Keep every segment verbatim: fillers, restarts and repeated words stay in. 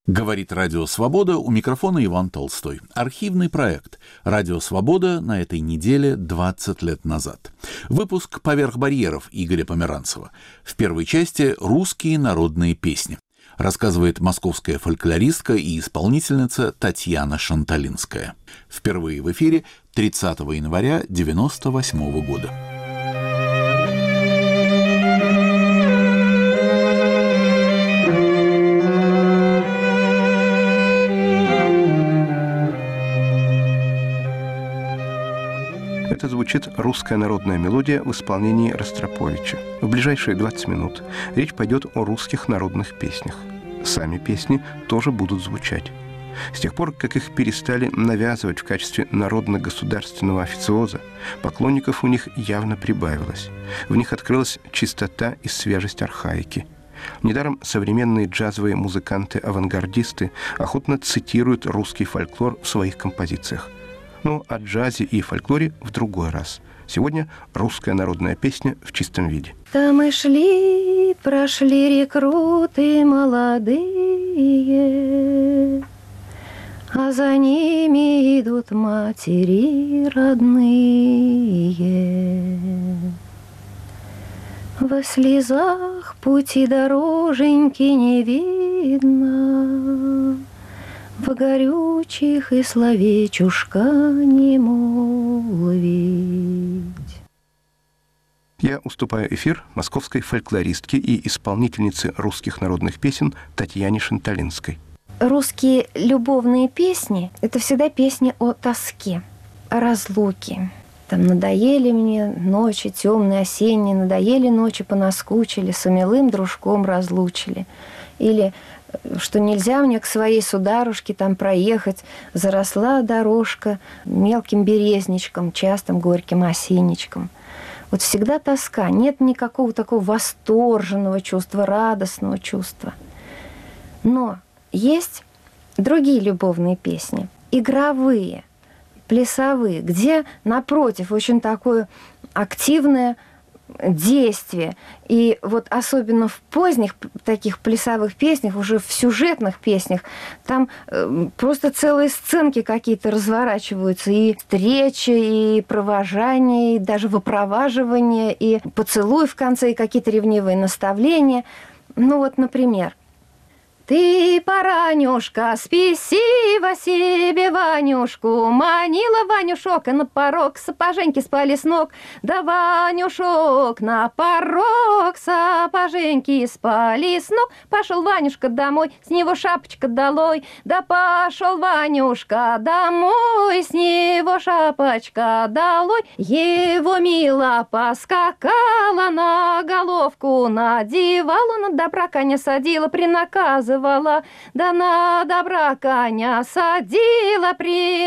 Говорит Радио Свобода, у микрофона Иван Толстой. Архивный проект «Радио Свобода» на этой неделе двадцать лет назад. Выпуск «Поверх барьеров» Игоря Померанцева. В первой части «Русские народные песни». Рассказывает московская фольклористка и исполнительница Татьяна Шанталинская. Впервые в эфире тридцатого января девяносто восьмого года. Это звучит русская народная мелодия в исполнении Ростроповича. В ближайшие двадцать минут речь пойдет о русских народных песнях. Сами песни тоже будут звучать. С тех пор, как их перестали навязывать в качестве народно-государственного официоза, поклонников у них явно прибавилось. В них открылась чистота и свежесть архаики. Недаром современные джазовые музыканты-авангардисты охотно цитируют русский фольклор в своих композициях. Но о джазе и фольклоре в другой раз. Сегодня русская народная песня в чистом виде. Там и шли, прошли рекруты молодые, а за ними идут матери родные. Во слезах пути дороженьки не видно, в горючих и словечушка не молвить. Я уступаю эфир московской фольклористке и исполнительнице русских народных песен Татьяне Шанталинской. Русские любовные песни – это всегда песни о тоске, о разлуке. Там надоели мне ночи темные, осенние, надоели ночи, понаскучили, с умелым дружком разлучили. Или что нельзя мне к своей сударушке там проехать, заросла дорожка мелким березничком, частым горьким осенничком. Вот всегда тоска, нет никакого такого восторженного чувства, радостного чувства. Но есть другие любовные песни, игровые, плясовые, где, напротив, очень такое активное действие. И вот особенно в поздних таких плясовых песнях, уже в сюжетных песнях, там э, просто целые сценки какие-то разворачиваются. И встречи, и провожание, и даже выпроваживание, и поцелуй в конце, и какие-то ревнивые наставления. Ну вот, например. Ты, Паранюшка, спесиво себе Ванюшку, манила Ванюшок, и на порог сапоженьки спали с ног. Да Ванюшок на порог сапоженьки спали с ног. Пошел Ванюшка домой, с него шапочка долой. Да пошел Ванюшка домой, с него шапочка долой. Его мила поскакала, на головку надевала, на добра коня садила, принаказывала. Да на добра коня садила,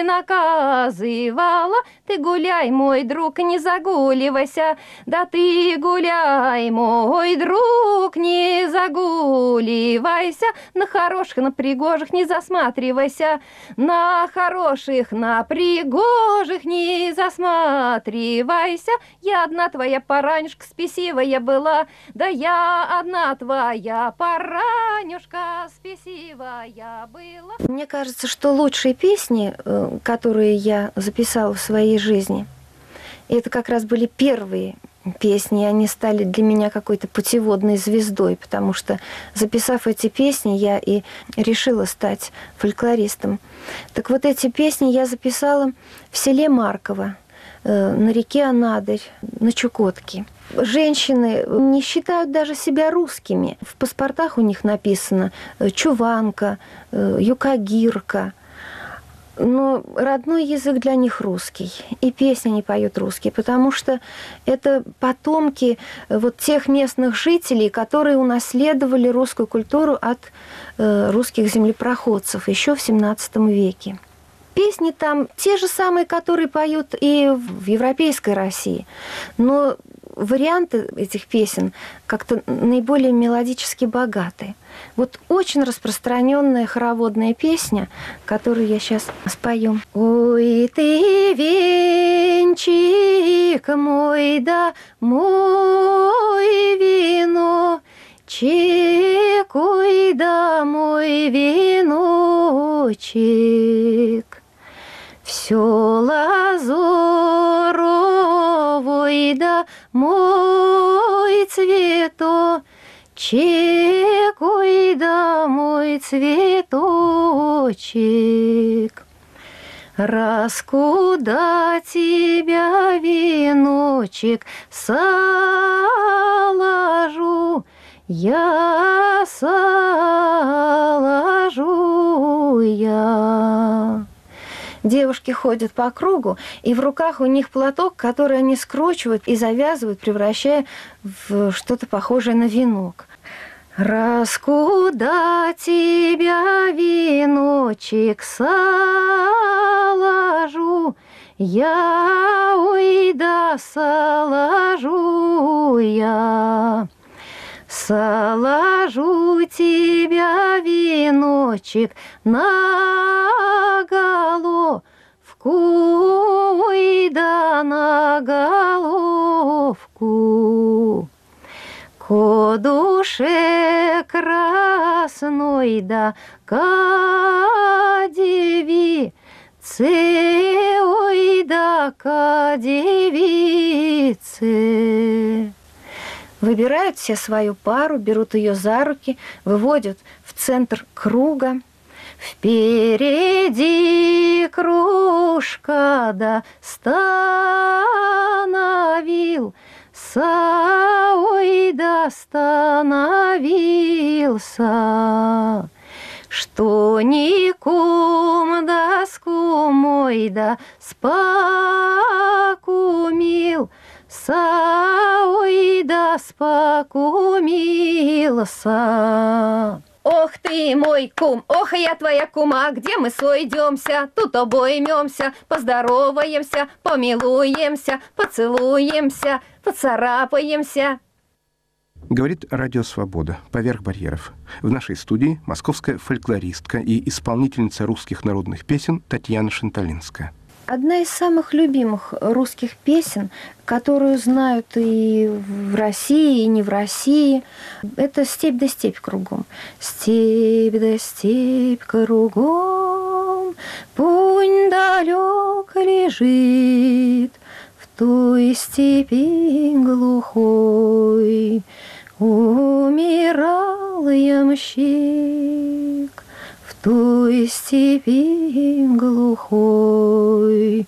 принаказывала. Ты гуляй, мой друг, не загуливайся. Да ты гуляй, мой друг, не загуливайся. На хороших, на пригожих не засматривайся. На хороших, на пригожих не засматривайся. Я одна твоя Паранюшка спесивая была. Да я одна твоя Паранюшка спесивая была. Мне кажется, что лучшие песни, которые я записала в своей жизни, это как раз были первые песни, и они стали для меня какой-то путеводной звездой, потому что, записав эти песни, я и решила стать фольклористом. Так вот, эти песни я записала в селе Марково, на реке Анадырь, на Чукотке. Женщины не считают даже себя русскими. В паспортах у них написано чуванка, юкагирка. Но родной язык для них русский. И песни они поют русские, потому что это потомки вот тех местных жителей, которые унаследовали русскую культуру от русских землепроходцев еще в семнадцатом веке. Песни там те же самые, которые поют и в европейской России. Но варианты этих песен как-то наиболее мелодически богаты. Вот очень распространенная хороводная песня, которую я сейчас спою. Ой, ты, венчик мой, да мой вино, чекуй домой веночек. Все лазоровый да мой цветочек, ой, да мой цветочек. Раскуда тебя веночек соложу, я соложу я. Девушки ходят по кругу, и в руках у них платок, который они скручивают и завязывают, превращая в что-то похожее на венок. Раскуда тебя веночек соложу, я, ой, да соложу я. Соложу тебя веночек на головку, ой, да на головку. Ко душе красной да ка девице, ой, да ка девице. Выбирают все свою пару, берут ее за руки, выводят в центр круга. Впереди кружка да становил, ой, да остановился, что ни кум да с кумой да спокумил, ой, да спокумился. Ох ты мой кум, ох я твоя кума, где мы сойдемся, тут обоймемся, поздороваемся, помилуемся, поцелуемся, поцарапаемся. Говорит Радио Свобода. Поверх барьеров. В нашей студии московская фольклористка и исполнительница русских народных песен Татьяна Шанталинская. Одна из самых любимых русских песен, которую знают и в России, и не в России, это «Степь да степь кругом». Степь да степь кругом, пунь далек лежит, в той степи глухой умирал ямщик. В той степи глухой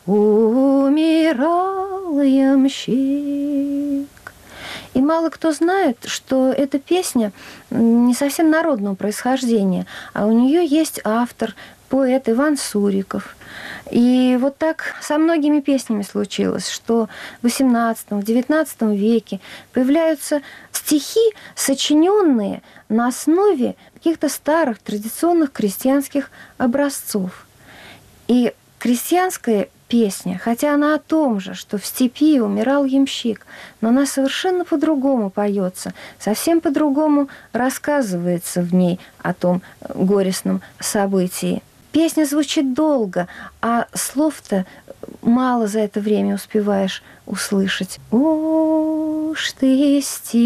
умирал ямщик. И мало кто знает, что эта песня не совсем народного происхождения, а у нее есть автор, поэт Иван Суриков. И вот так со многими песнями случилось, что в восемнадцатом, в девятнадцатом веке появляются стихи, сочиненные на основе каких-то старых традиционных крестьянских образцов. И крестьянская песня, хотя она о том же, что в степи умирал ямщик, но она совершенно по-другому поется, совсем по-другому рассказывается в ней о том горестном событии. Песня звучит долго, а слов-то мало за это время успеваешь услышать. Уж ты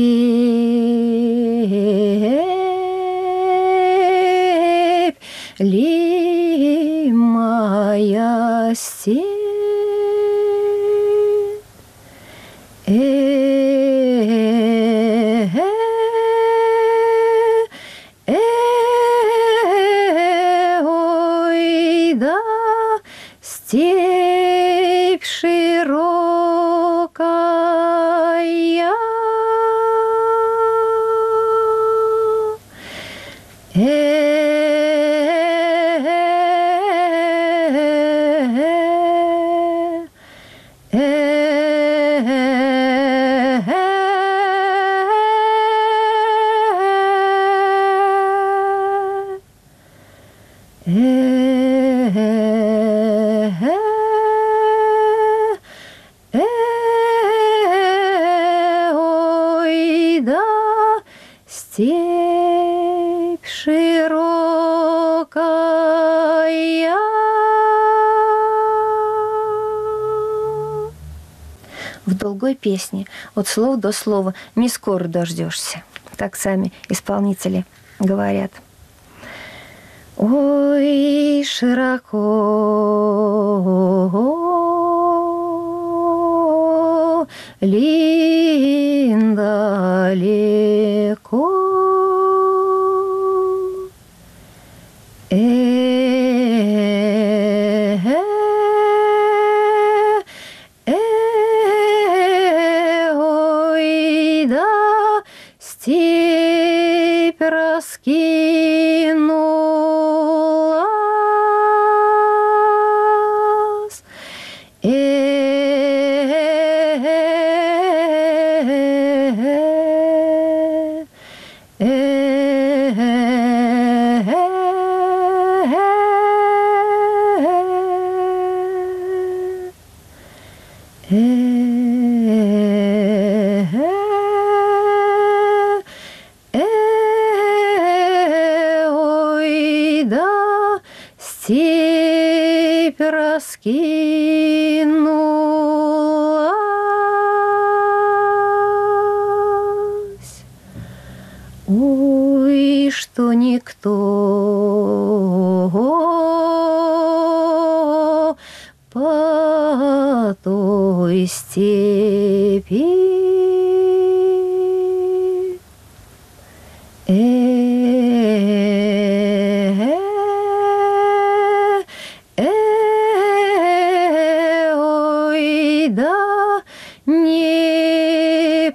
степь, ли моя степь, степь широкая, степь широкая. В долгой песне от слова до слова не скоро дождешься. Так сами исполнители говорят. Ой, широко, лин далеко, степь раскинулась, степь раскинулась. Ой, что никто по той степи не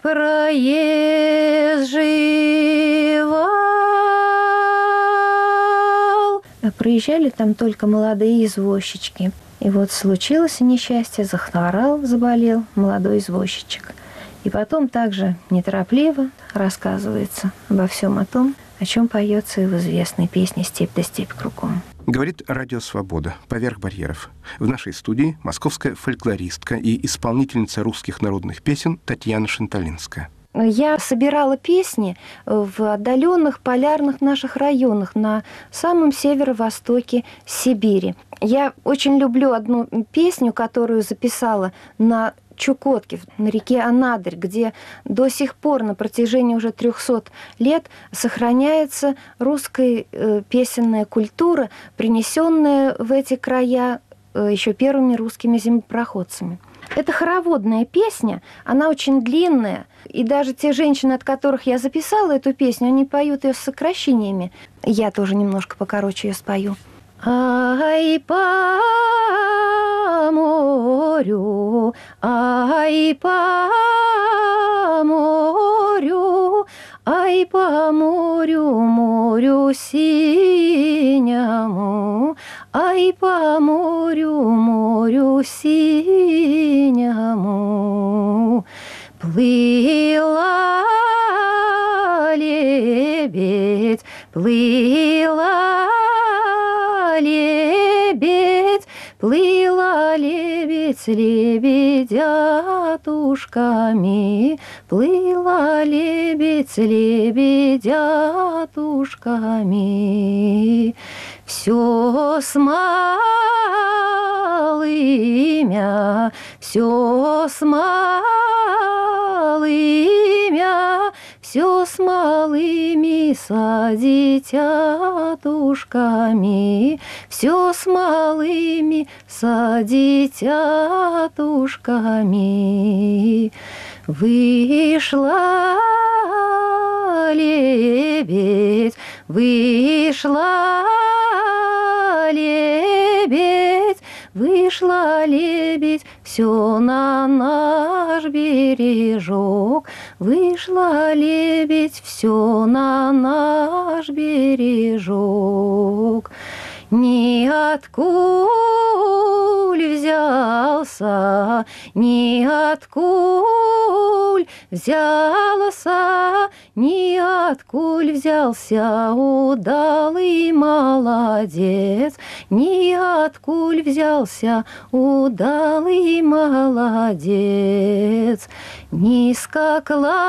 проезживал. Проезжали там только молодые извозчички. И вот случилось несчастье, захворал, заболел молодой извозчичек. И потом также неторопливо рассказывается обо всем о том, о чем поется и в известной песне «Степь да степь кругом». Говорит Радио Свобода «Поверх барьеров». В нашей студии московская фольклористка и исполнительница русских народных песен Татьяна Шанталинская. Я собирала песни в отдаленных полярных наших районах на самом северо-востоке Сибири. Я очень люблю одну песню, которую записала на Чукотке, на реке Анадырь, где до сих пор на протяжении уже трехсот лет сохраняется русская э, песенная культура, принесенная в эти края э, еще первыми русскими землепроходцами. Это хороводная песня, она очень длинная, и даже те женщины, от которых я записала эту песню, они поют ее с сокращениями. Я тоже немножко покороче ее спою. Ай, по морю, ай, по морю, ай, по морю, морю синему, ай, по морю, морю синему, плыла лебедь, плыла лебедь, плыла лебедь с лебедятушками, плыла лебедь с лебедятушками. Все с малымя, все с малымя, все с малыми садитятушками, все с малыми садитятушками. Вышла лебедь, вышла лебедь, вышла лебедь, все на наш бережок, вышла лебедь, все на наш бережок. Ниоткуль взялся, ниоткуль взялся, ниоткуль взялся удалый молодец, ниоткуль взялся удалый молодец. Низко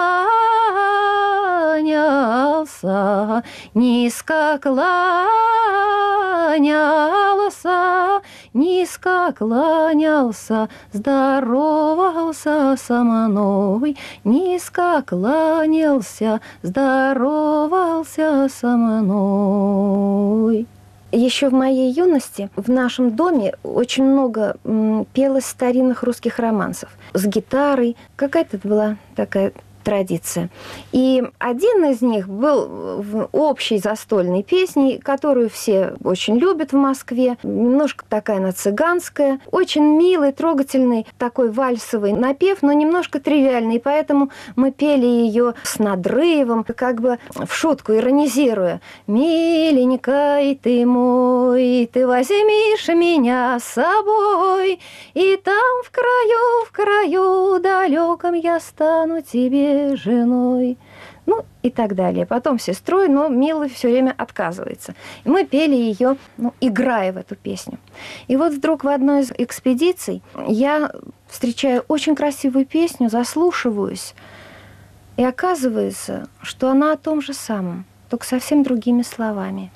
кланялся, низко кланялся, низко кланялся, здоровался со мной, низко кланялся, здоровался со мной. Еще в моей юности в нашем доме очень много м, пелось старинных русских романсов с гитарой. Какая-то была такая традиция. И один из них был в общей застольной песней, которую все очень любят в Москве. Немножко такая она цыганская. Очень милый, трогательный такой вальсовый напев, но немножко тривиальный. Поэтому мы пели ее с надрывом, как бы в шутку, иронизируя. «Миленький ты мой, ты возьмишь меня с собой, и там в краю, в краю далеком я стану тебе женой», ну и так далее. Потом сестрой, но Мила все время отказывается. И мы пели ее, ну, играя в эту песню. И вот вдруг в одной из экспедиций я встречаю очень красивую песню, заслушиваюсь, и оказывается, что она о том же самом, только совсем другими словами.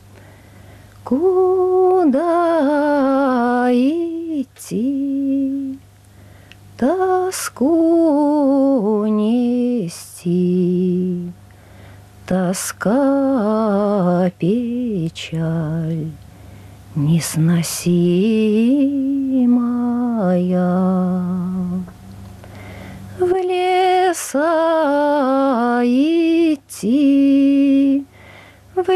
Куда идти? Тоску нести, тоска, печаль несносимая. В леса идти, в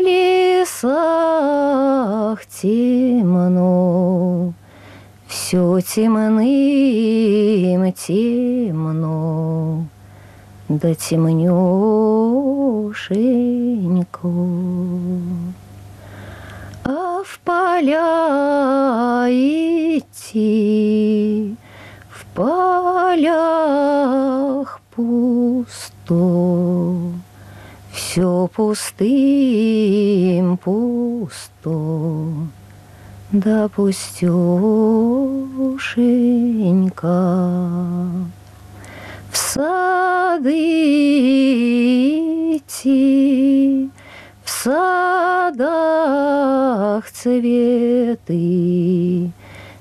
лесах темно, все темным темно, да темнёшенько. А в поля идти, в полях пусто, все пустым пусто, да пустёшенька. В сады идти, в садах цветы,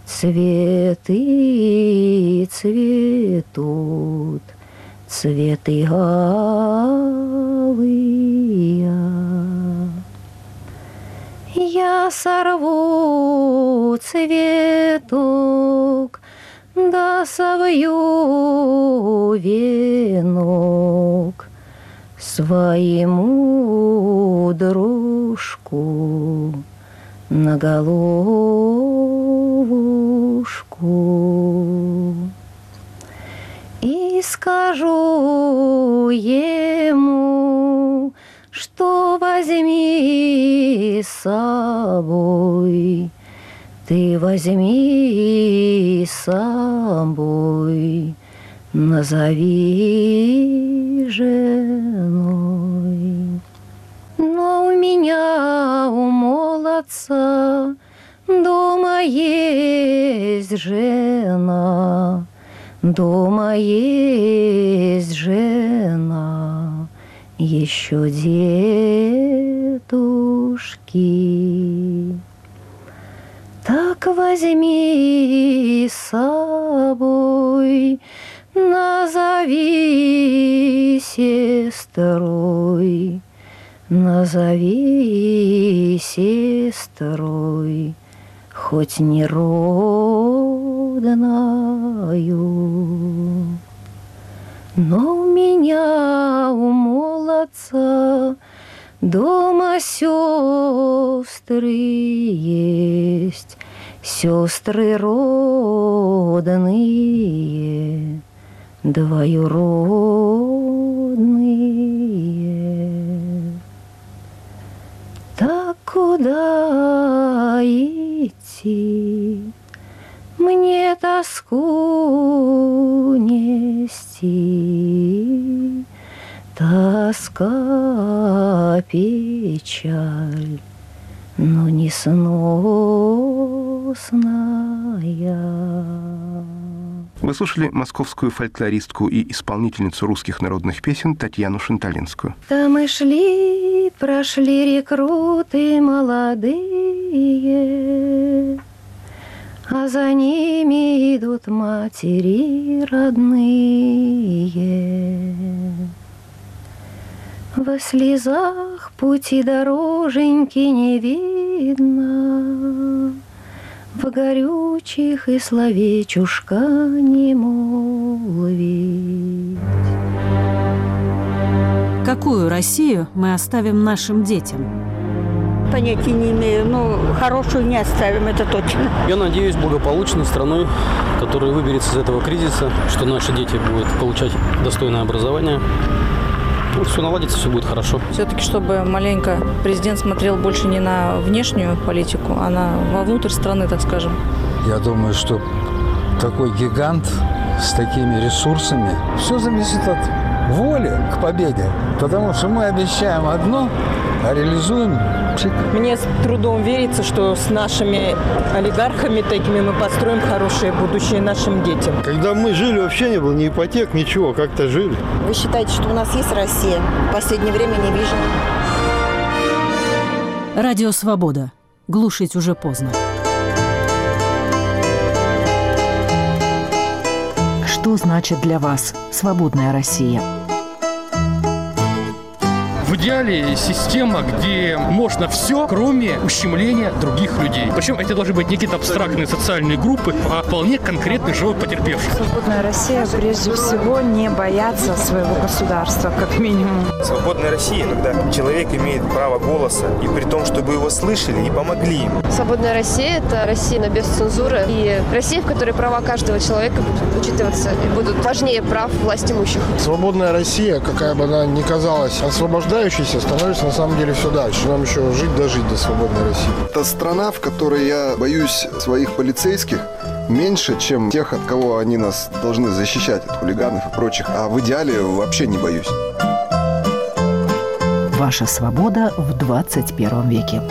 цветы цветут, цветы алые. Я сорву цветок, да совью венок своему дружку на головушку. И скажу ему, что возьми с собой, ты возьми с собой, назови женой. Но у меня, у молодца, дома есть жена, дома есть жена, еще дедушки. Так возьми с собой, назови сестрой, назови сестрой, хоть не родною. Но у меня, у молодца, дома сестры есть, сестры родные, двоюродные. Так куда идти? Мне тоску нести, тоска, печаль, но несносная. Вы слушали московскую фольклористку и исполнительницу русских народных песен Татьяну Шанталинскую. Там мы шли, прошли рекруты молодые, а за ними идут матери родные. Во слезах пути дороженьки не видно, в горючих и словечушка не молвить. Какую Россию мы оставим нашим детям? Понятия не имею, но хорошую не оставим, это точно. Я надеюсь, благополучной страной, которая выберется из этого кризиса, что наши дети будут получать достойное образование. Ну, все наладится, все будет хорошо. Все-таки, чтобы маленько президент смотрел больше не на внешнюю политику, а на вовнутрь страны, так скажем. Я думаю, что такой гигант с такими ресурсами, все зависит от воли к победе. Потому что мы обещаем одно, а реализуем пшик. Мне с трудом верится, что с нашими олигархами такими мы построим хорошее будущее нашим детям. Когда мы жили, вообще не было ни ипотек, ничего, как-то жили. Вы считаете, что у нас есть Россия? В последнее время не вижу. Радио «Свобода». Глушить уже поздно. Что значит для вас свободная Россия? В идеале система, где можно все, кроме ущемления других людей. Причем это должны быть не какие-то абстрактные социальные группы, а вполне конкретный живой потерпевший. Свободная Россия прежде всего не бояться своего государства, как минимум. Свободная Россия, когда человек имеет право голоса, и при том, чтобы его слышали и помогли ему. Свободная Россия – это Россия без цензуры и Россия, в которой права каждого человека будут учитываться и будут важнее прав власть имущих. Свободная Россия, какая бы она ни казалась освобождающей, становится на самом деле все дальше. Нам еще жить дожить до свободной России. Это страна, в которой я боюсь своих полицейских меньше, чем тех, от кого они нас должны защищать, от хулиганов и прочих. А в идеале вообще не боюсь. Ваша свобода в двадцать первом веке.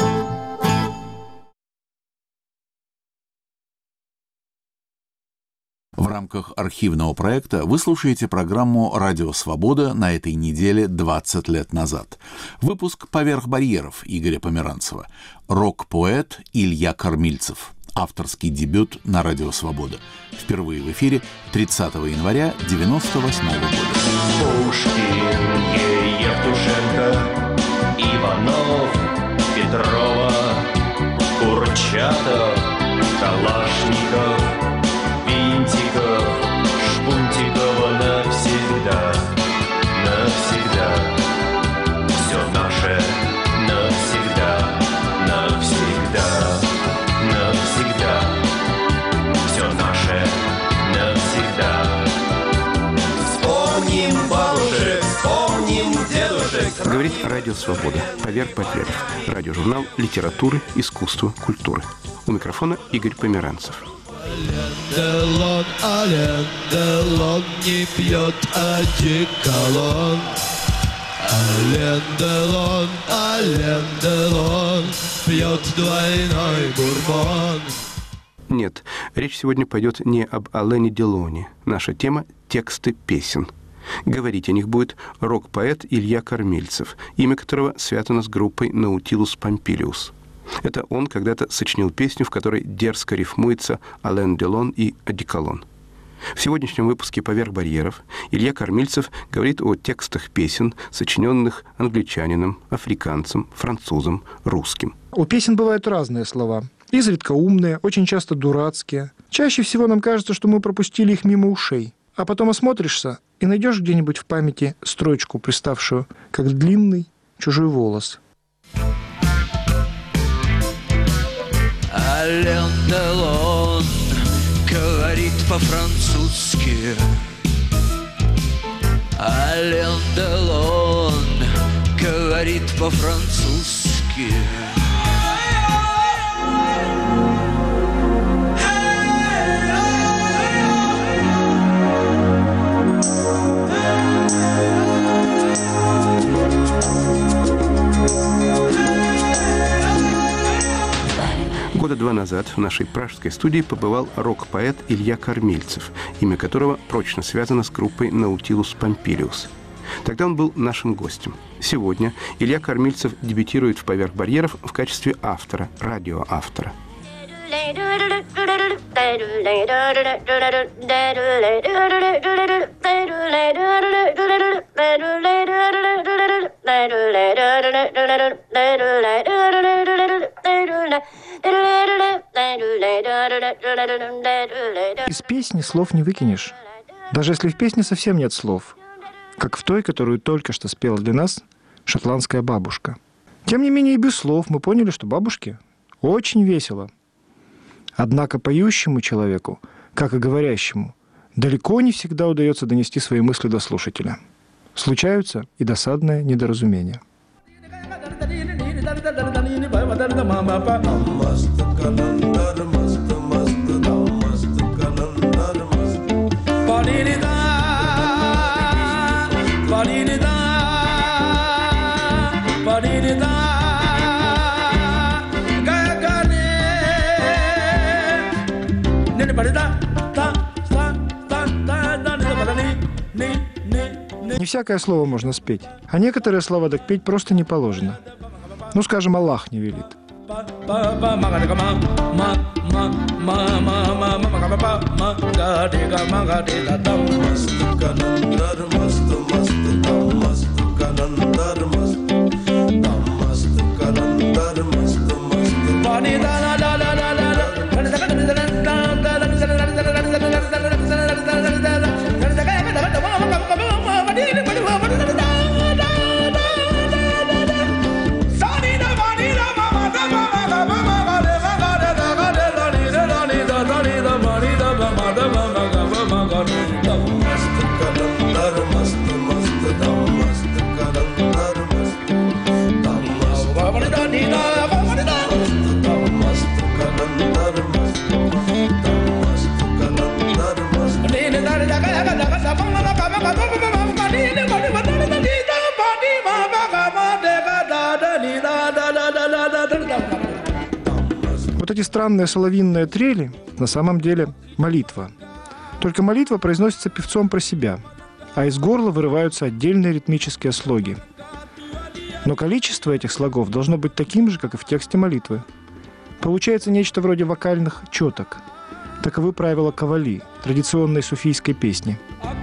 В рамках архивного проекта вы слушаете программу «Радио Свобода» на этой неделе двадцать лет назад. Выпуск «Поверх барьеров» Игоря Померанцева. Рок-поэт Илья Кормильцев. Авторский дебют на «Радио Свобода». Впервые в эфире тридцатого января девяносто восьмого года. Пушкин, Евтушенко, Иванов, Петрова, Курчатов, Калашников, Винтиков, Шпунтикова навсегда, навсегда. Все наше навсегда, навсегда, навсегда. Все наше навсегда. Вспомним бабушек, вспомним дедушек. Говорит Радио Свобода. Поверх барьеров. Радиожурнал литературы, искусства, культуры. У микрофона Игорь Померанцев. Делон, Ален Делон не пьет одеколон. Ален Делон, Ален Делон пьет двойной бурбон. Нет, речь сегодня пойдет не об Алене Делоне. Наша тема – тексты песен. Говорить о них будет рок-поэт Илья Кормильцев, имя которого связано с группой «Наутилус Помпилиус». Это он когда-то сочинил песню, в которой дерзко рифмуется Ален Делон и одеколон. В сегодняшнем выпуске «Поверх барьеров» Илья Кормильцев говорит о текстах песен, сочиненных англичанином, африканцем, французом, русским. У песен бывают разные слова. Изредка умные, очень часто дурацкие. Чаще всего нам кажется, что мы пропустили их мимо ушей. А потом осмотришься и найдешь где-нибудь в памяти строчку, приставшую, как длинный чужой волос. Ален Делон говорит по-французски. Ален Делон говорит по-французски. Года два назад в нашей пражской студии побывал рок-поэт Илья Кормильцев, имя которого прочно связано с группой «Наутилус Помпилиус». Тогда он был нашим гостем. Сегодня Илья Кормильцев дебютирует в «Поверх барьеров» в качестве автора, радиоавтора. Из песни слов не выкинешь. Даже если в песне совсем нет слов, как в той, которую только что спела для нас шотландская бабушка. Тем не менее, и без слов мы поняли, что бабушке очень весело. Однако поющему человеку, как и говорящему, далеко не всегда удается донести свои мысли до слушателя. Случаются и досадные недоразумения. Не всякое слово можно спеть, а некоторые слова так петь просто не положено. Ну, скажем, Аллах не велит. Вот эти странные соловьиные трели на самом деле молитва. Только молитва произносится певцом про себя, а из горла вырываются отдельные ритмические слоги. Но количество этих слогов должно быть таким же, как и в тексте молитвы. Получается нечто вроде вокальных четок. Таковы правила кавали, традиционной суфийской песни.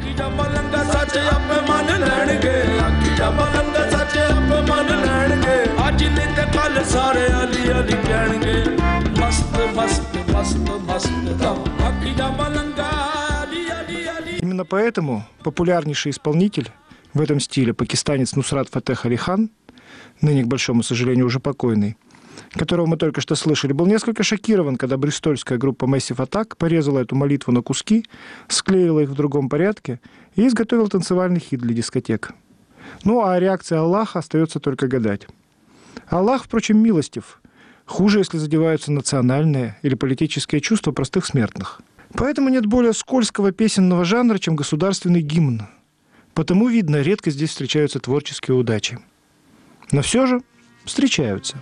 Именно поэтому популярнейший исполнитель в этом стиле, пакистанец Нусрат Фатех Али Хан, ныне, к большому сожалению, уже покойный, которого мы только что слышали, был несколько шокирован, когда бристольская группа Massive Attack порезала эту молитву на куски, склеила их в другом порядке и изготовил танцевальный хит для дискотек. Ну, а реакция Аллаха остается только гадать. Аллах, впрочем, милостив. Хуже, если задеваются национальные или политические чувства простых смертных. Поэтому нет более скользкого песенного жанра, чем государственный гимн. Потому, видно, редко здесь встречаются творческие удачи. Но все же встречаются.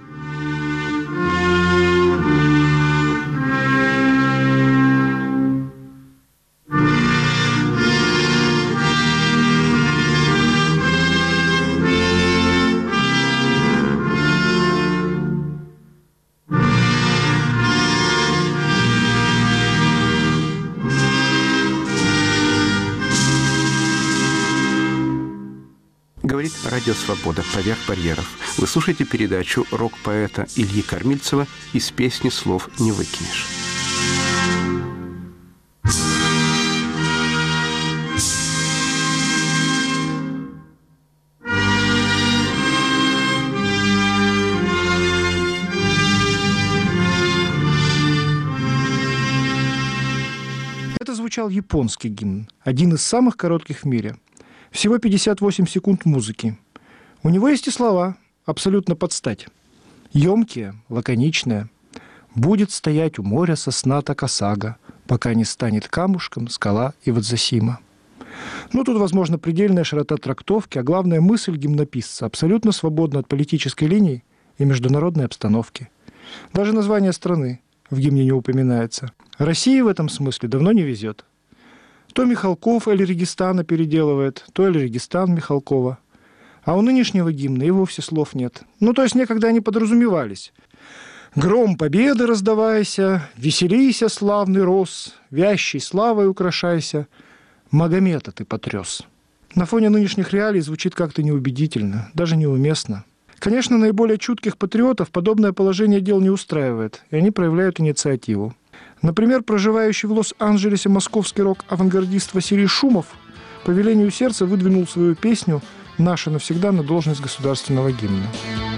Говорит Радио Свобода «Поверх барьеров». Вы слушаете передачу рок-поэта Ильи Кормильцева «Из песни слов не выкинешь». Это звучал японский гимн, один из самых коротких в мире. Всего пятьдесят восемь секунд музыки. У него есть и слова, абсолютно под стать. Емкие, лаконичные. «Будет стоять у моря сосна Такасага, пока не станет камушком скала Ивадзасима». Ну, тут, возможно, предельная широта трактовки, а главная мысль гимнописца абсолютно свободна от политической линии и международной обстановки. Даже название страны в гимне не упоминается. России в этом смысле давно не везет. То Михалков Эль-Регистана переделывает, то Эль-Регистан Михалкова. А у нынешнего гимна и вовсе слов нет. Ну, то есть некогда они подразумевались. Гром победы раздавайся, веселися, славный рос, вящей славой украшайся, Магомета ты потряс. На фоне нынешних реалий звучит как-то неубедительно, даже неуместно. Конечно, наиболее чутких патриотов подобное положение дел не устраивает, и они проявляют инициативу. Например, проживающий в Лос-Анджелесе московский рок-авангардист Василий Шумов по велению сердца выдвинул свою песню «Наша навсегда» на должность государственного гимна.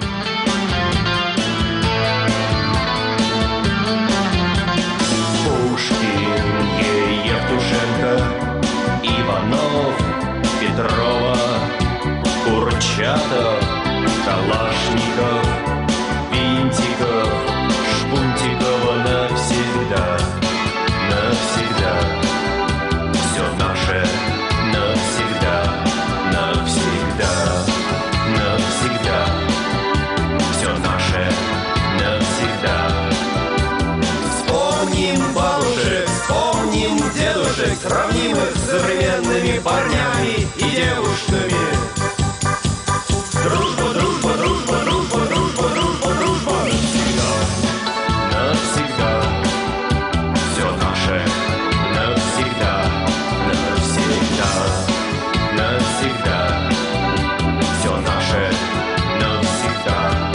Иванов, Петрова, Курчатов, Калашников, Винтиков, Шпунтикова навсегда, навсегда. Все наше навсегда, навсегда, навсегда. Все наше навсегда. Вспомним бабушек, вспомним дедушек, сравним их с современными парнями и девушками. Дружба, дружба, дружба, дружба, дружба, дружба, дружба. Навсегда, навсегда. Все наше навсегда, навсегда, навсегда. Все наше навсегда.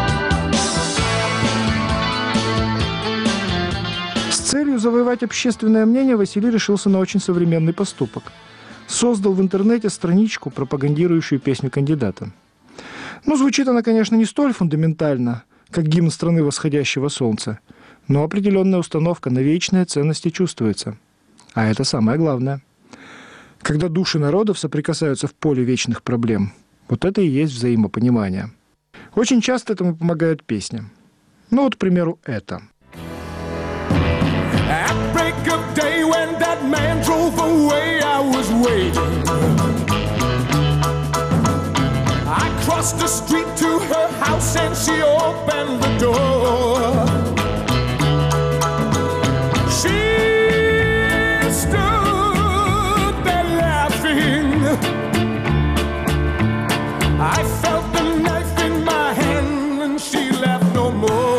С целью завоевать общественное мнение Василий решился на очень современный поступок. Создал в интернете страничку, пропагандирующую песню кандидата. Ну, звучит она, конечно, не столь фундаментально, как гимн страны восходящего солнца, но определенная установка на вечные ценности чувствуется. А это самое главное. Когда души народов соприкасаются в поле вечных проблем, вот это и есть взаимопонимание. Очень часто этому помогает песня. Ну вот, к примеру, это. At break of day when that man drove away, I was waiting. I crossed the street to her house and she opened the door. She stood there laughing. I felt the knife in my hand and she laughed no more.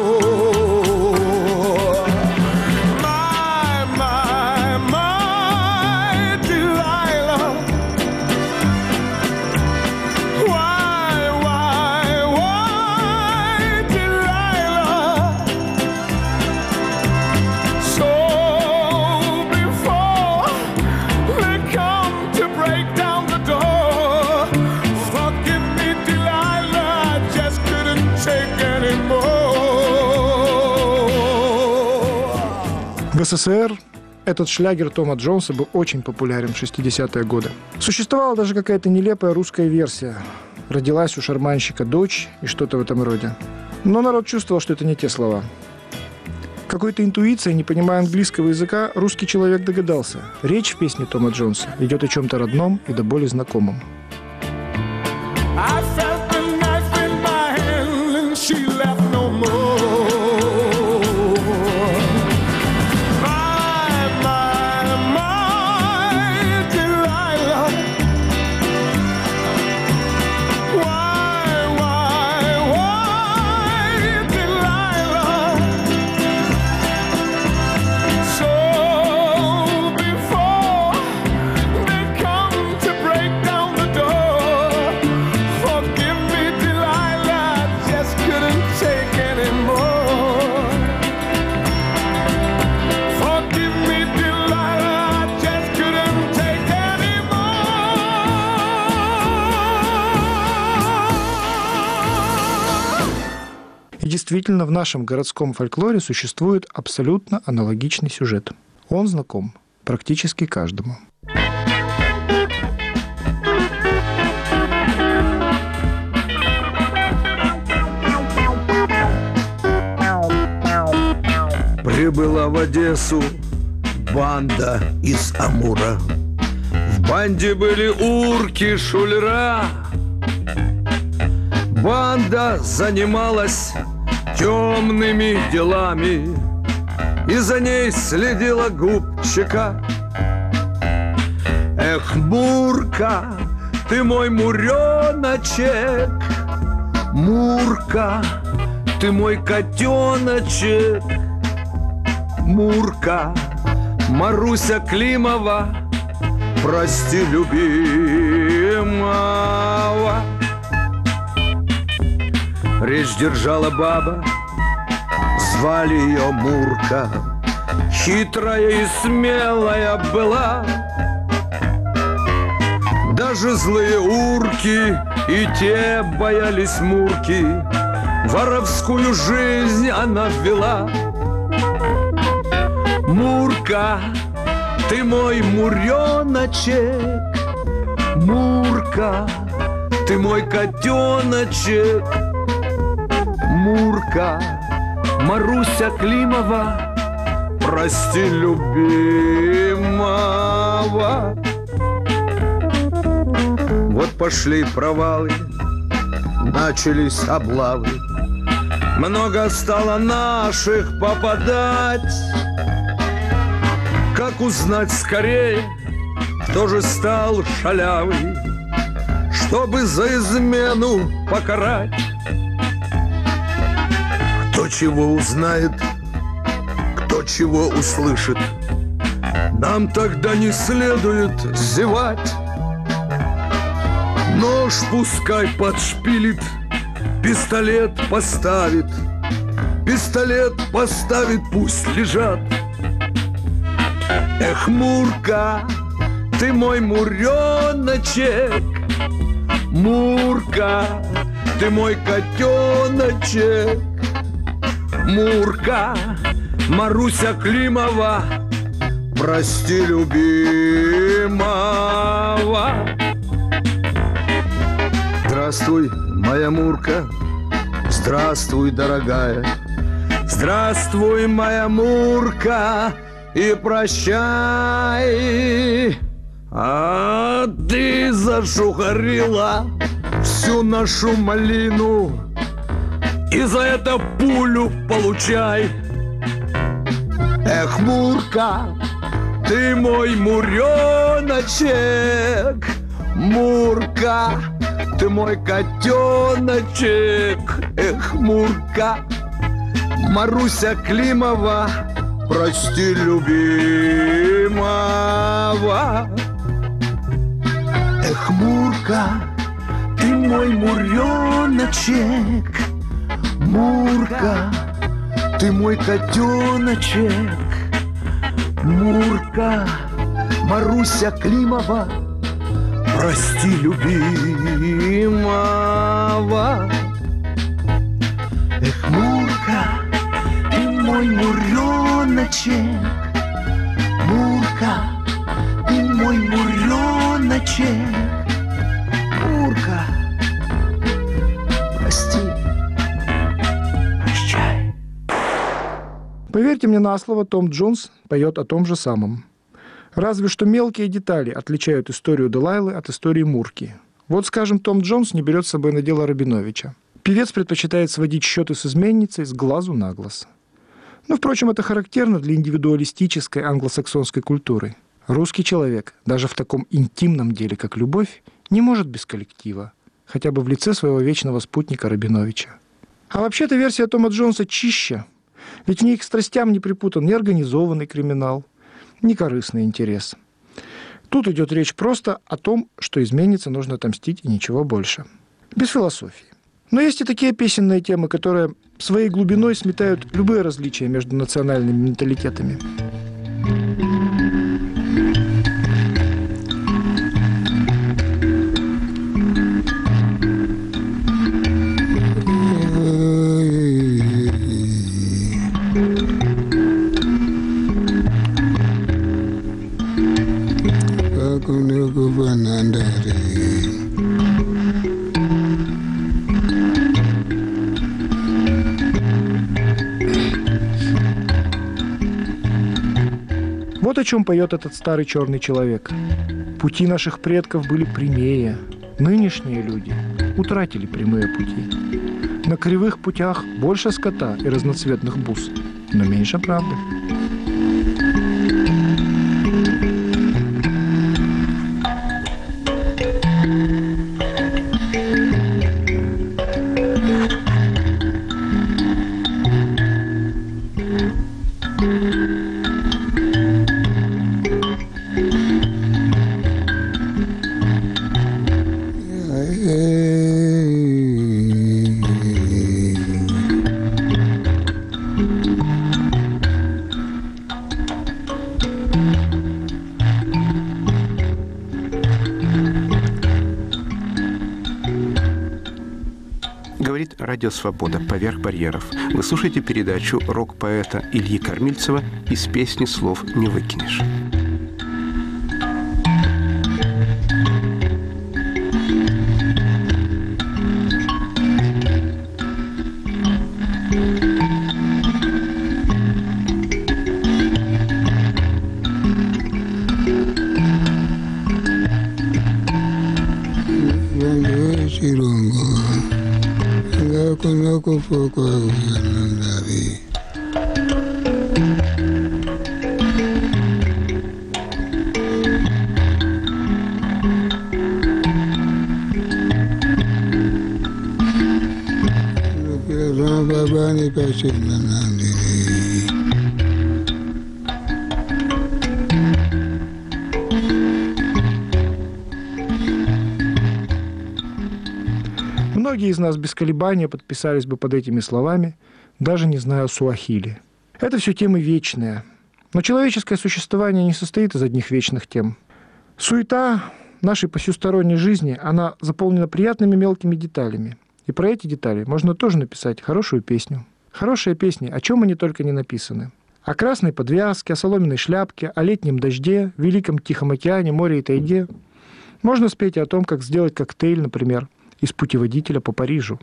В СССР этот шлягер Тома Джонса был очень популярен в шестидесятые годы. Существовала даже какая-то нелепая русская версия. Родилась у шарманщика дочь и что-то в этом роде. Но народ чувствовал, что это не те слова. Какой-то интуицией, не понимая английского языка, русский человек догадался. Речь в песне Тома Джонса идет о чем-то родном и до боли знакомом. Действительно, в нашем городском фольклоре существует абсолютно аналогичный сюжет. Он знаком практически каждому. Прибыла в Одессу банда из Амура. В банде были урки, шулера. Банда занималась темными делами, и за ней следила губчика. Эх, Мурка, ты мой муреночек, Мурка, ты мой котеночек. Мурка, Маруся Климова, прости, любимого. Речь держала баба, звали ее Мурка. Хитрая и смелая была. Даже злые урки и те боялись Мурки. Воровскую жизнь она вела. Мурка, ты мой муреночек. Мурка, ты мой котеночек. Мурка, Маруся Климова, прости, любимого. Вот пошли провалы, начались облавы. Много стало наших попадать. Как узнать скорее, кто же стал шалявый, чтобы за измену покарать? Кто чего узнает, кто чего услышит, нам тогда не следует зевать. Нож пускай подшпилит, пистолет поставит, пистолет поставит, пусть лежат. Эх, Мурка, ты мой муреночек. Мурка, ты мой котеночек. Мурка, Маруся Климова, прости, любимого. Здравствуй, моя Мурка, здравствуй, дорогая. Здравствуй, моя Мурка, и прощай. А ты зашухарила всю нашу малину, и за это пулю получай. Эх, Мурка, ты мой муреночек. Мурка, ты мой котеночек. Эх, Мурка, Маруся Климова, прости, любимого. Эх, Мурка, ты мой муреночек. Мурка, ты мой котеночек. Мурка, Маруся Климова, прости, любимого. Эх, Мурка, ты мой муреночек. Мурка, ты мой муреночек. Мурка, прости, прощай. Поверьте мне на слово, Том Джонс поет о том же самом. Разве что мелкие детали отличают историю Делайлы от истории Мурки. Вот, скажем, Том Джонс не берет с собой на дело Рабиновича. Певец предпочитает сводить счеты с изменницей с глазу на глаз. Но, впрочем, это характерно для индивидуалистической англосаксонской культуры. Русский человек, даже в таком интимном деле, как любовь, не может без коллектива, хотя бы в лице своего вечного спутника Рабиновича. А вообще-то версия Тома Джонса чище, ведь в ней к страстям не припутан ни организованный криминал, ни корыстный интерес. Тут идет речь просто о том, что изменнице нужно отомстить и ничего больше. Без философии. Но есть и такие песенные темы, которые своей глубиной сметают любые различия между национальными менталитетами. Вот о чем поет этот старый черный человек. Пути наших предков были прямее. Нынешние люди утратили прямые пути. На кривых путях больше скота и разноцветных бус, но меньше правды. Радио «Свобода. Поверх барьеров». Вы слушаете передачу рок-поэта Ильи Кормильцева «Из песни слов не выкинешь». Многие из нас без колебания подписались бы под этими словами, даже не зная суахили. Это все темы вечные. Но человеческое существование не состоит из одних вечных тем. Суета нашей посюсторонней жизни, она заполнена приятными мелкими деталями. И про эти детали можно тоже написать хорошую песню. Хорошие песни, о чем они только не написаны. О красной подвязке, о соломенной шляпке, о летнем дожде, великом Тихом океане, море и тайге. Можно спеть о том, как сделать коктейль, например, из путеводителя по Парижу.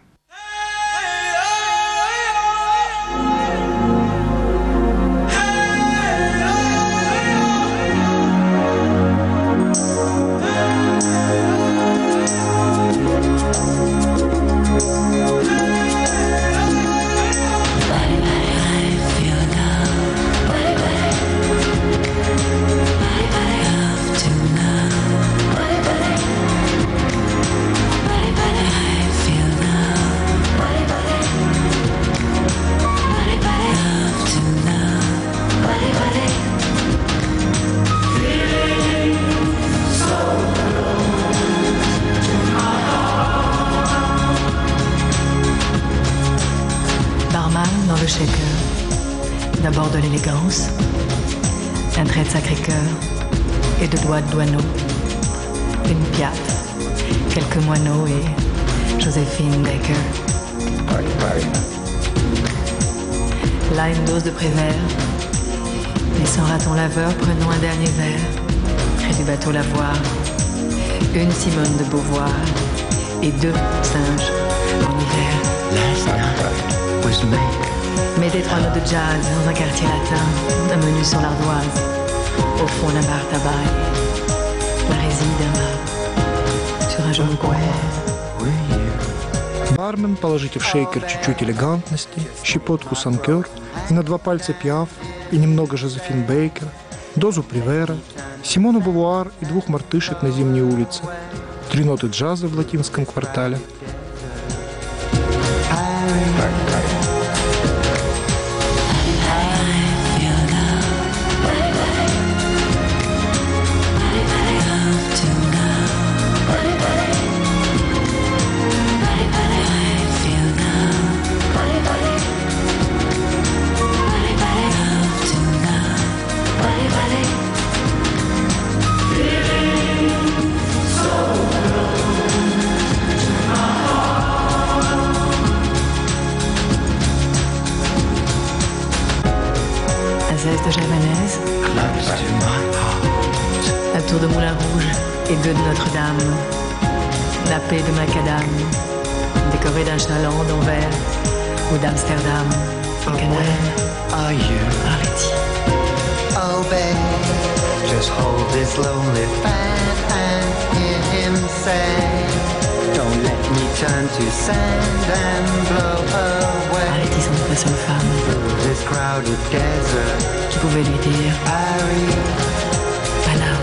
le shaker. D'abord de l'élégance, un trait de Sacré-Cœur et deux doigts de Douaneau, une piaffe, quelques moineaux et Joséphine Baker. Là, une dose de Prévert. Et sans raton laveur, prenons un dernier verre. Près du bateau lavoir, une Simone de Beauvoir et deux singes en hiver. Last night was May. Mettez trois notes de jazz dans un quartier latin, un menu sur l'ardoise, au fond d'un bar tabac, la résine d'un bar, sur un jaune coin. Бармен, положите в шейкер чуть-чуть элегантности, щепотку санкер, и на два пальца пиаф, и немного Жозефин Бейкер, дозу Привера, Симону Бувуар и двух мартышек на зимней улице, три ноты джаза в латинском квартале. De javanaise, un tour de Moulin Rouge et deux de Notre-Dame, la paix de macadam, décoré d'un chaland d'Anvers ou d'Amsterdam, et Canal. Are you? Arletty. Oh babe, just hold this lonely fan and hear him say, don't let me turn to sand and blow away. Arletty, son pas seule femme. Through this crowded desert. Qui pouvait lui dire Harry, Panam.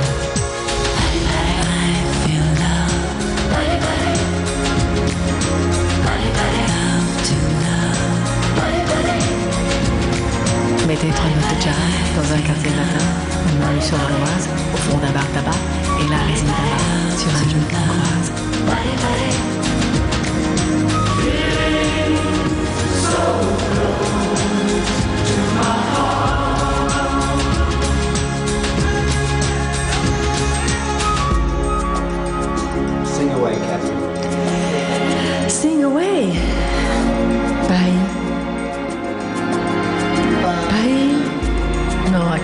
Mettez trois notes de jazz dans un quartier latin, un menu sur l'ardoise, au fond d'un bar tabac, et la résine d'un bar sur un genou qu'on croise. Sing away, Catherine. Sing away.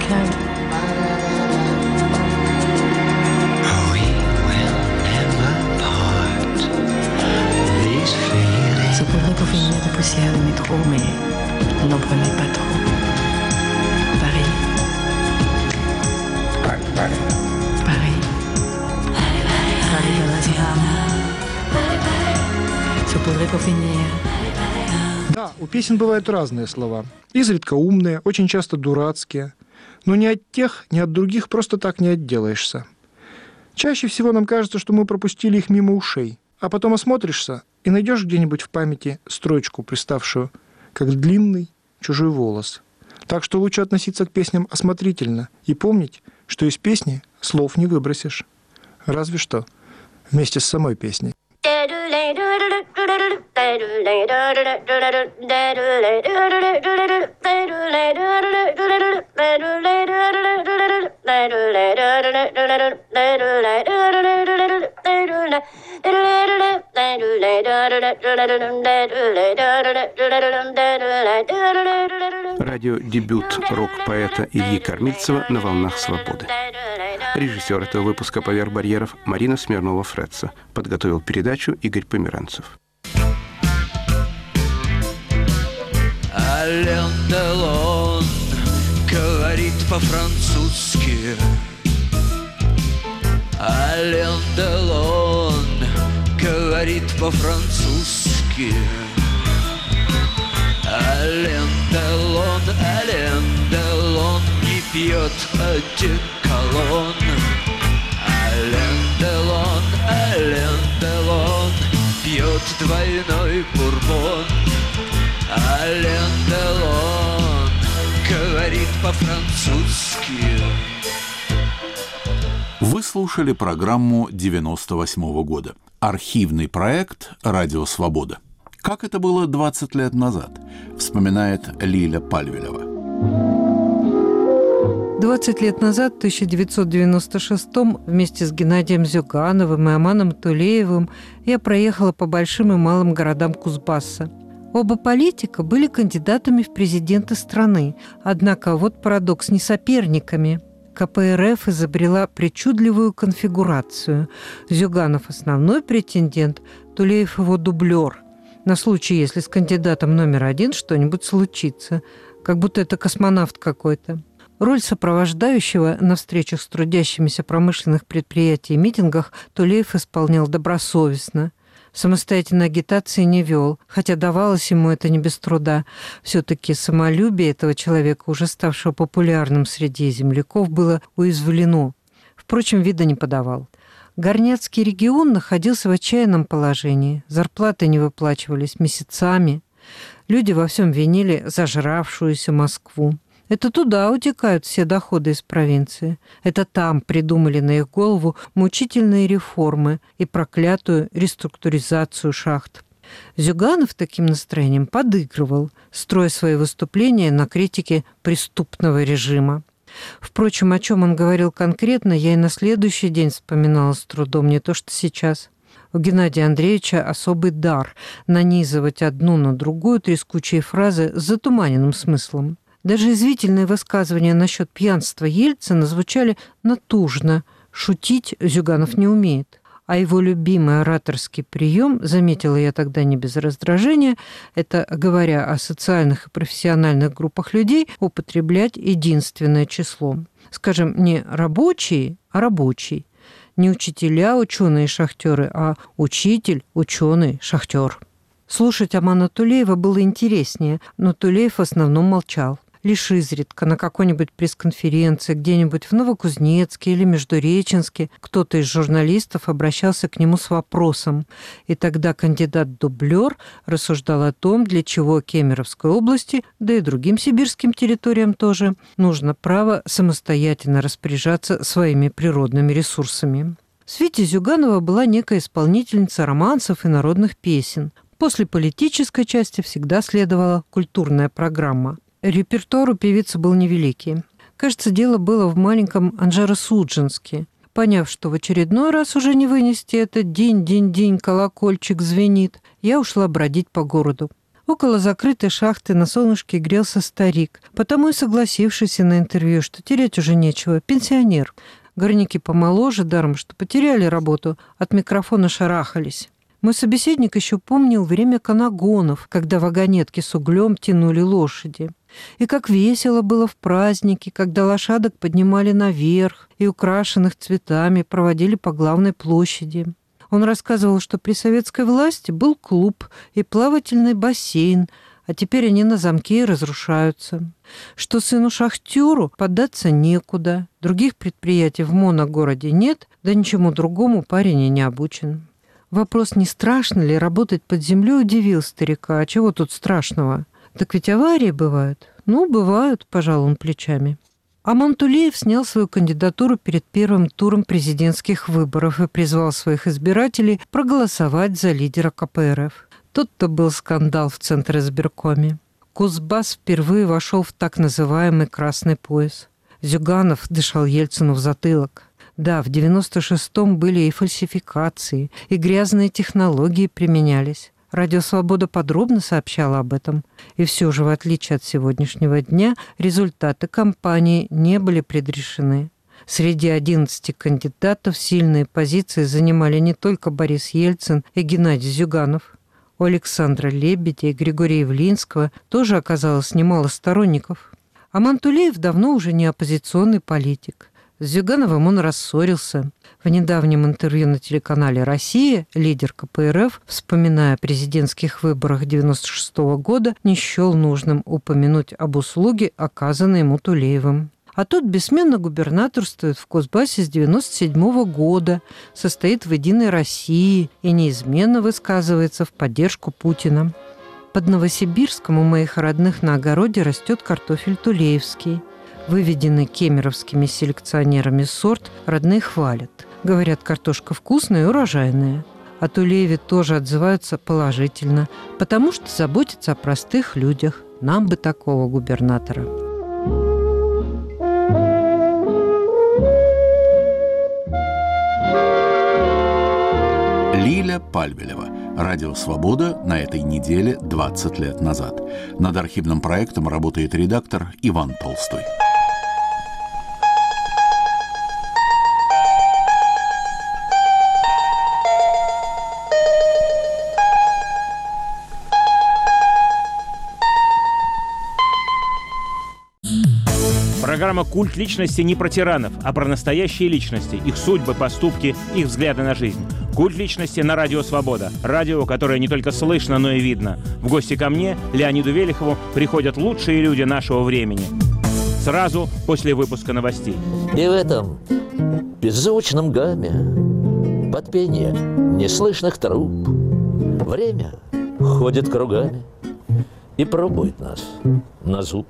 cœur. Saupoudré pour finir de poussière de métro, mais n'en prenez pas trop. Paris. Paris, Paris. Paris. Paris dans la zone. Saupoudré pour finir. Да, у песен бывают разные слова. Изредка умные, очень часто дурацкие. Но ни от тех, ни от других просто так не отделаешься. Чаще всего нам кажется, что мы пропустили их мимо ушей. А потом осмотришься и найдешь где-нибудь в памяти строчку, приставшую, как длинный чужой волос. Так что лучше относиться к песням осмотрительно и помнить, что из песни слов не выбросишь. Разве что вместе с самой песней. Радиодебют рок-поэта Ильи Кормильцева на волнах свободы. Режиссер этого выпуска «Поверх барьеров» Марина Смирнова-Фредса. Подготовил передачу Игорь Померанцев. Ален Делон говорит по-французски. Ален Делон говорит по-французски. Ален Делон, Ален Делон не пьет одеколон. Ален Делон, Ален Делон пьет двойной бурбон. Ален Делон говорит по-французски. Вы слушали программу девяносто восьмого года. Архивный проект «Радио Свобода». Как это было двадцать лет назад, вспоминает Лиля Пальвелева. двадцать лет назад, в тысяча девятьсот девяносто шестом, вместе с Геннадием Зюгановым и Аманом Тулеевым я проехала по большим и малым городам Кузбасса. Оба политика были кандидатами в президенты страны, однако вот парадокс, не соперниками. ка пэ эр эф изобрела причудливую конфигурацию. Зюганов – основной претендент, Тулеев – его дублер. На случай, если с кандидатом номер один что-нибудь случится. Как будто это космонавт какой-то. Роль сопровождающего на встречах с трудящимися промышленных предприятий и митингах Тулеев исполнял добросовестно. Самостоятельной агитации не вел, хотя давалось ему это не без труда. Все-таки самолюбие этого человека, уже ставшего популярным среди земляков, было уязвлено. Впрочем, вида не подавал. Горняцкий регион находился в отчаянном положении. Зарплаты не выплачивались месяцами. Люди во всем винили зажравшуюся Москву. Это туда утекают все доходы из провинции. Это там придумали на их голову мучительные реформы и проклятую реструктуризацию шахт. Зюганов таким настроением подыгрывал, строя свои выступления на критике преступного режима. Впрочем, о чем он говорил конкретно, я и на следующий день вспоминала с трудом, не то что сейчас. У Геннадия Андреевича особый дар нанизывать одну на другую трескучие фразы с затуманенным смыслом. Даже извительные высказывания насчет пьянства Ельцина звучали натужно. Шутить Зюганов не умеет. А его любимый ораторский прием, заметила я тогда не без раздражения, это, говоря о социальных и профессиональных группах людей, употреблять единственное число. Скажем, не рабочие, а рабочий. Не учителя, ученые и шахтеры, а учитель, ученый, шахтер. Слушать Амана Тулеева было интереснее, но Тулеев в основном молчал. Лишь изредка на какой-нибудь пресс-конференции где-нибудь в Новокузнецке или Междуреченске кто-то из журналистов обращался к нему с вопросом. И тогда кандидат-дублер рассуждал о том, для чего Кемеровской области, да и другим сибирским территориям тоже, нужно право самостоятельно распоряжаться своими природными ресурсами. В свите Зюганова была некая исполнительница романсов и народных песен. После политической части всегда следовала культурная программа. Репертуар у певицы был невеликий. Кажется, дело было в маленьком Анжеро-Судженске. Поняв, что в очередной раз уже не вынести это «динь-динь-динь, колокольчик звенит», я ушла бродить по городу. Около закрытой шахты на солнышке грелся старик, потому и согласившийся на интервью, что терять уже нечего, пенсионер. Горняки помоложе, даром, что потеряли работу, от микрофона шарахались. Мой собеседник еще помнил время канагонов, когда вагонетки с углем тянули лошади. И как весело было в праздники, когда лошадок поднимали наверх и украшенных цветами проводили по главной площади. Он рассказывал, что при советской власти был клуб и плавательный бассейн, а теперь они на замке и разрушаются. Что сыну-шахтеру податься некуда, других предприятий в моногороде нет, да ничему другому парень и не обучен. Вопрос, не страшно ли работать под землей, удивил старика. А чего тут страшного? Так ведь аварии бывают. Ну, бывают, пожал он плечами. Амон Тулеев снял свою кандидатуру перед первым туром президентских выборов и призвал своих избирателей проголосовать за лидера ка пэ эр эф. Тут-то был скандал в Центризбиркоме. Кузбасс впервые вошел в так называемый «красный пояс». Зюганов дышал Ельцину в затылок. Да, в девяносто шестом были и фальсификации, и грязные технологии применялись. Радио «Свобода» подробно сообщала об этом. И все же, в отличие от сегодняшнего дня, результаты кампании не были предрешены. Среди одиннадцати кандидатов сильные позиции занимали не только Борис Ельцин и Геннадий Зюганов. У Александра Лебедя и Григория Явлинского тоже оказалось немало сторонников. Амон Тулеев давно уже не оппозиционный политик. С Зюгановым он рассорился. В недавнем интервью на телеканале «Россия» лидер ка пэ эр эф, вспоминая о президентских выборах девяносто шестого года, не счел нужным упомянуть об услуге, оказанной ему Тулеевым. А тот бессменно губернаторствует в Кузбассе с девяносто седьмого года, состоит в «Единой России» и неизменно высказывается в поддержку Путина. Под Новосибирском у моих родных на огороде растет картофель тулеевский. Выведенный кемеровскими селекционерами сорт родные хвалят. Говорят, картошка вкусная и урожайная. О Тулееве тоже отзываются положительно, потому что заботится о простых людях. Нам бы такого губернатора. Лиля Пальвелева. Радио «Свобода» на этой неделе двадцать лет назад. Над архивным проектом работает редактор Иван Толстой. Программа «Культ личности» не про тиранов, а про настоящие личности, их судьбы, поступки, их взгляды на жизнь. «Культ личности» на радио «Свобода». Радио, которое не только слышно, но и видно. В гости ко мне, Леониду Велихову, приходят лучшие люди нашего времени. Сразу после выпуска новостей. И в этом беззвучном гамме, под пение неслышных труб, время ходит кругами и пробует нас на зуб.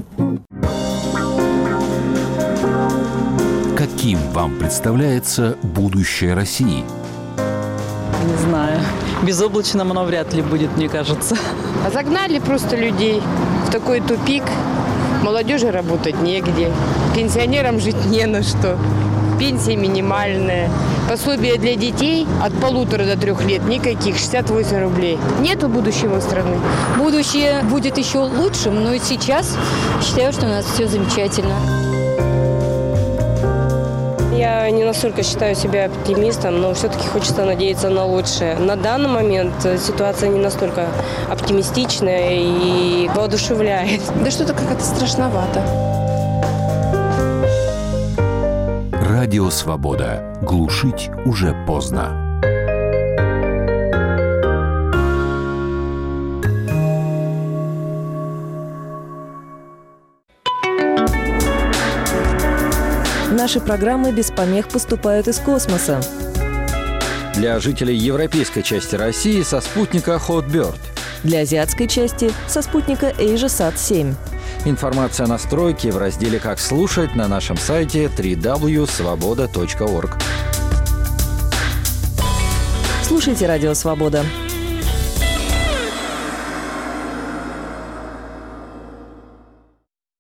Каким вам представляется будущее России? Не знаю. Безоблачным оно вряд ли будет, мне кажется. А загнали просто людей в такой тупик. Молодежи работать негде. Пенсионерам жить не на что. Пенсия минимальная. Пособие для детей от полутора до трех лет никаких, шестьдесят восемь рублей. Нету будущего у страны. Будущее будет еще лучшим, но и сейчас считаю, что у нас все замечательно. Я не настолько считаю себя оптимистом, но все-таки хочется надеяться на лучшее. На данный момент ситуация не настолько оптимистичная и воодушевляет. Да что-то как-то страшновато. Радио «Свобода». Глушить уже поздно. Наши программы без помех поступают из космоса. Для жителей европейской части России со спутника Hotbird. Для азиатской части со спутника AsiaSat семь. Информация о настройке в разделе «Как слушать» на нашем сайте дабл ю дабл ю дабл ю точка свобода точка орг. Слушайте «Радио Свобода».